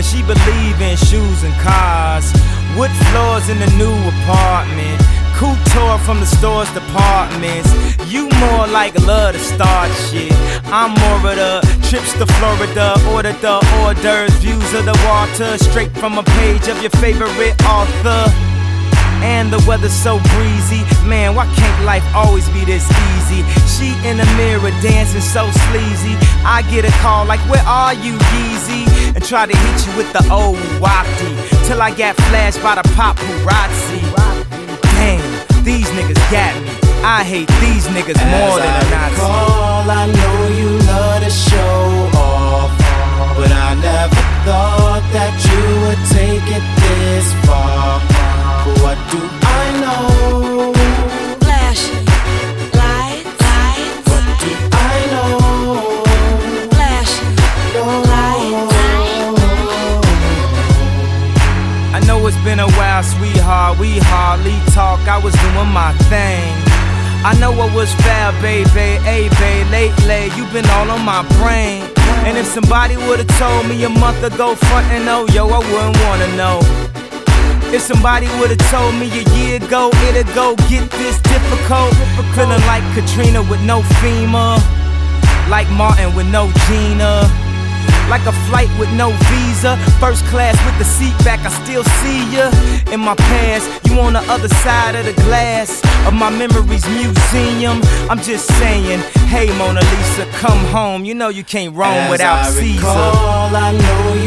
when she believe in shoes and cars. Wood floors in the new apartment. Couture from the store's departments. You more like love to start shit. I'm more of the trips to Florida. Order the hors d'oeuvres, views of the water, straight from a page of your favorite author. And the weather's so breezy. Man, why can't life always be this easy? She in the mirror dancing so sleazy. I get a call like, where are you, Yeezy? And try to hit you with the old wafty, till I got flashed by the paparazzi. Damn, these niggas got me. I hate these niggas more than a Nazi. I know you love to show off, but I never thought that you would take it this far. But what do I know? Flashing lights. What do I know? Flashing lights. I know it's been a while, sweetheart. We hardly talk. I was doing my thing. I know I was foul, baby, hey, babe, lately you been all on my brain. And if somebody would've told me a month ago, frontin' oh, yo, I wouldn't wanna know. If somebody would've told me a year ago, it'd go get this difficult. Feeling like Katrina with no FEMA, like Martin with no Gina, like a flight with no visa. First class with the seat back, I still see ya. In my past, you on the other side of the glass of my memories museum. I'm just saying, hey Mona Lisa, come home. You know you can't roam without Caesar. I know